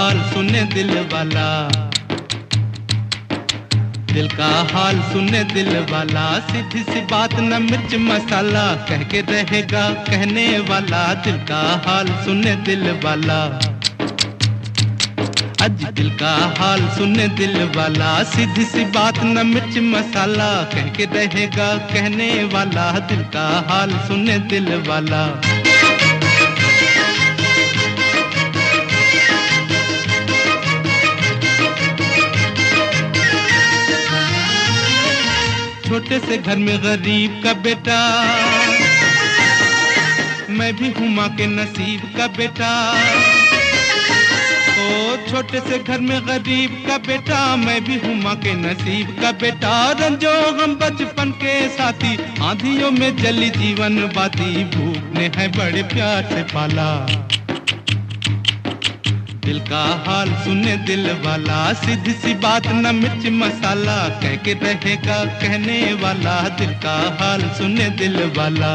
हाल सुने दिल वाला, दिल का हाल सुने दिल वाला। सीधी सी बात न मिर्च मसाला, कह के रहेगा कहने वाला। दिल का हाल सुने दिल वाला, अज दिल का हाल सुने दिल वाला। सीधी सी बात न मिर्च मसाला, कह के रहेगा कहने वाला। दिल का हाल सुने दिल वाला। छोटे से घर में गरीब का बेटा, मैं भी हूँ माँ के नसीब का बेटा। ओ छोटे से घर में गरीब का बेटा, मैं भी हूँ माँ के नसीब का बेटा। रंजो हम बचपन के साथी, आंधियों में जली जीवन बाती। भूख ने है बड़े प्यार से पाला, दिल का हाल सुने दिल वाला। सीधी सी बात न मिर्च मसाला, कह के रहेगा कहने वाला। दिल का हाल सुने दिल वाला।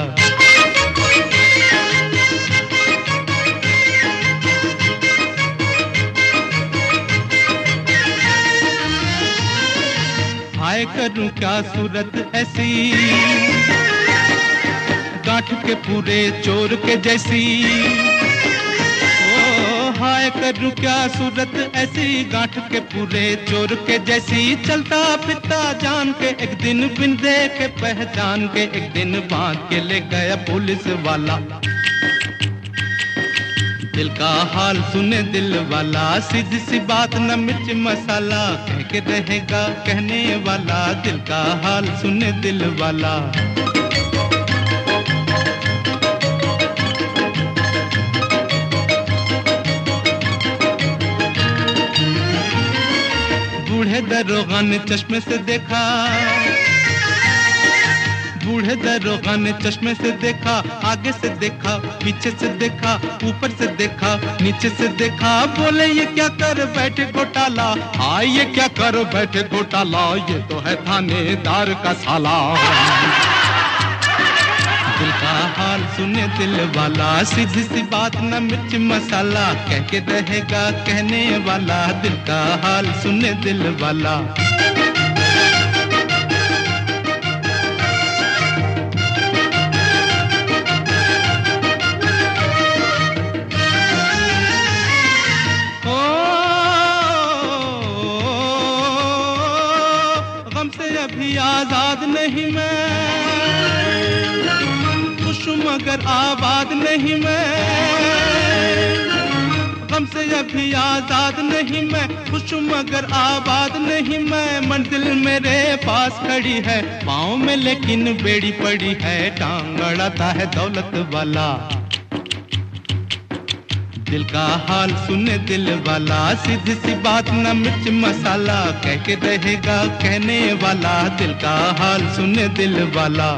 हाय करूं क्या सूरत ऐसी, गांठ के पूरे चोर के जैसी। हाय करूं क्या सूरत ऐसी, गांठ के पूरे चोर के जैसी। चलता फिरता जान के एक दिन, बिन देखे पहचान के एक दिन। बांध के ले गया पुलिस वाला, दिल का हाल सुने दिल वाला। सीधी सी बात न मिर्च मसाला, कह के रहेगा कहने वाला। दिल का हाल सुने दिल वाला। बूढ़े दरोगा ने चश्मे से देखा, बूढ़े दरोगा ने चश्मे से देखा। आगे से देखा, पीछे से देखा, ऊपर से देखा, नीचे से देखा। बोले ये क्या कर बैठे घोटाला, हाँ ये क्या कर बैठे घोटाला। ये तो है थानेदार का साला, दिल का हाल सुने दिल वाला। सीधी सी बात न मिर्च मसाला, कह के रहेगा कहने वाला। दिल का हाल सुने दिल वाला। ओ गम से अभी आजाद नहीं मैं, मगर आबाद नहीं मैं। गम से अभी आजाद नहीं मैं, खुश मगर आबाद नहीं मैं। मंजिल मेरे पास खड़ी है, पाँव में लेकिन बेड़ी पड़ी है। टांग अड़ाता है दौलत वाला, दिल का हाल सुने दिल वाला। सीधी सी बात न मिर्च मसाला, कह के रहेगा कहने वाला। दिल का हाल सुने दिल वाला।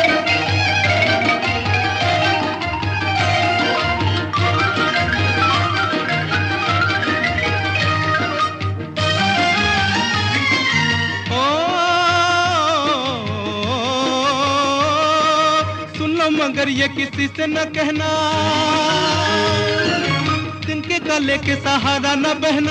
मगर ये किसी से न कहना, जिनके गले के सहारा न बहना।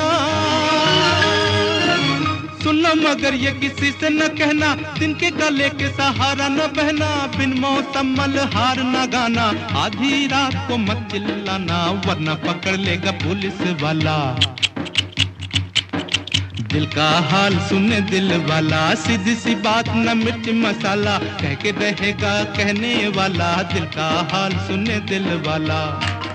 सुन लो मगर ये किसी से न कहना, जिनके गले के सहारा न बहना। बिन मौसम मलहार न गाना, आधी रात को मत चिल्लाना, वरना पकड़ लेगा पुलिस वाला। दिल का हाल सुने दिल वाला। सीधी सी बात न मिर्च मसाला, कह के रहेगा कहने वाला। दिल का हाल सुने दिल वाला।